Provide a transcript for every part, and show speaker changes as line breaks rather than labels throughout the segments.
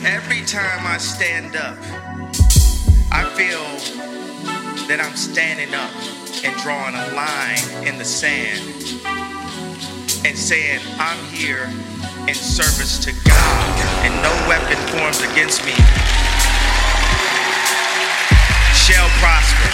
Every time I stand up, I feel that I'm standing up and drawing a line in the sand and saying, I'm here in service to God, and no weapon formed against me shall prosper.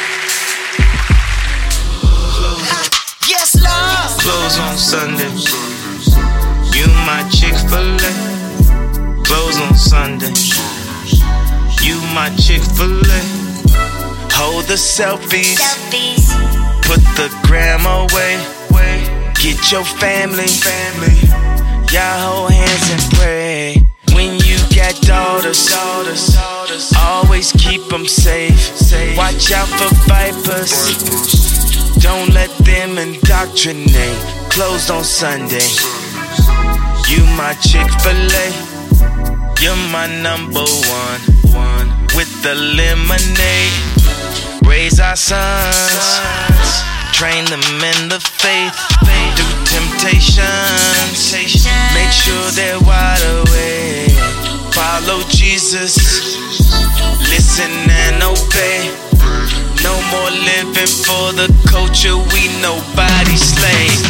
Yes, Lord.
Close on Sunday. You my Chick-fil-A. Close on Sunday. You my Chick-fil-A. Hold the selfies. Put the gram away. Get your family. Y'all hold hands and pray. When you got daughters, always keep them safe. Watch out for vipers. Don't let them indoctrinate. Closed on Sunday. You my Chick-fil-A. You're my number one. With the lemonade. Raise our sons. Train them in the faith. Through temptations. Make sure they're wide awake. Follow Jesus. Listen and obey. No more living for the culture. We nobody slaves.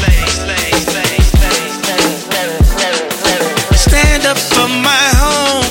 Stand up for my home.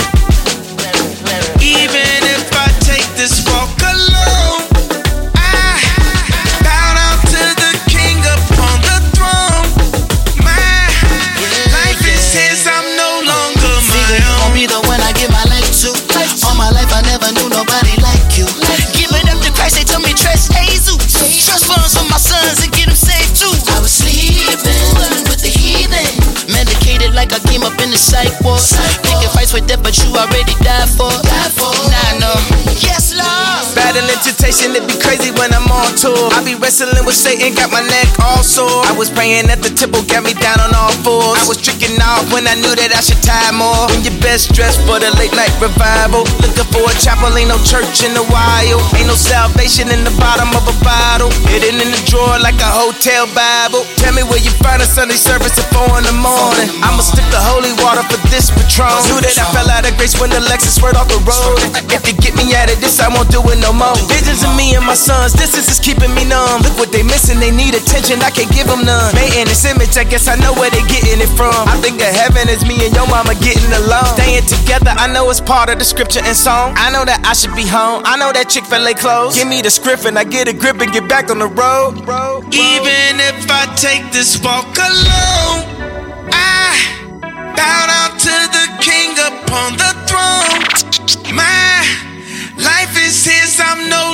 Even if I take this walk alone, I bow down to the King upon the throne. My life is his, I'm no longer my own.
You gon' be the one I give my life to. All my life I never knew nobody like you. Give it up to Christ, they told me trust Jesus. Trust funds for my sons and get them saved too. I was sleeping with the heathen, medicated like I came up in the psych ward. Picking fights with death, but you already died for. Nah, no. Yes, Lord.
Battling temptation, it be crazy when I'm on tour. I be wrestling with Satan, got my neck all sore. I was praying at the temple, got me down on all fours. I was tricking off when I knew that I should tie more. When you're best dressed for the late night revival. Looking for a chapel, ain't no church in the wild. Ain't no salvation in the bottom of a bottle. Hidden in the drawer like a hotel Bible. Tell me where you find a Sunday service at 4 in the morning. I'ma stick the holy water for this Patron. Knew that I fell out of grace when the Lexus swerved off the road. If you get me out of this, I won't do it no more. Visions of me and my sons, distance is keeping me numb. Look what they missing, they need attention, I can't give them none. Made in this image, I guess I know where they getting it from. I think of heaven as me and your mama getting along. Staying together, I know it's part of the scripture and song. I know that I should be home, I know that Chick-fil-A closed. Give me the script and I get a grip and get back on the road. Even if I take this walk alone, I bow down to the King upon the throne. My life is his, I'm no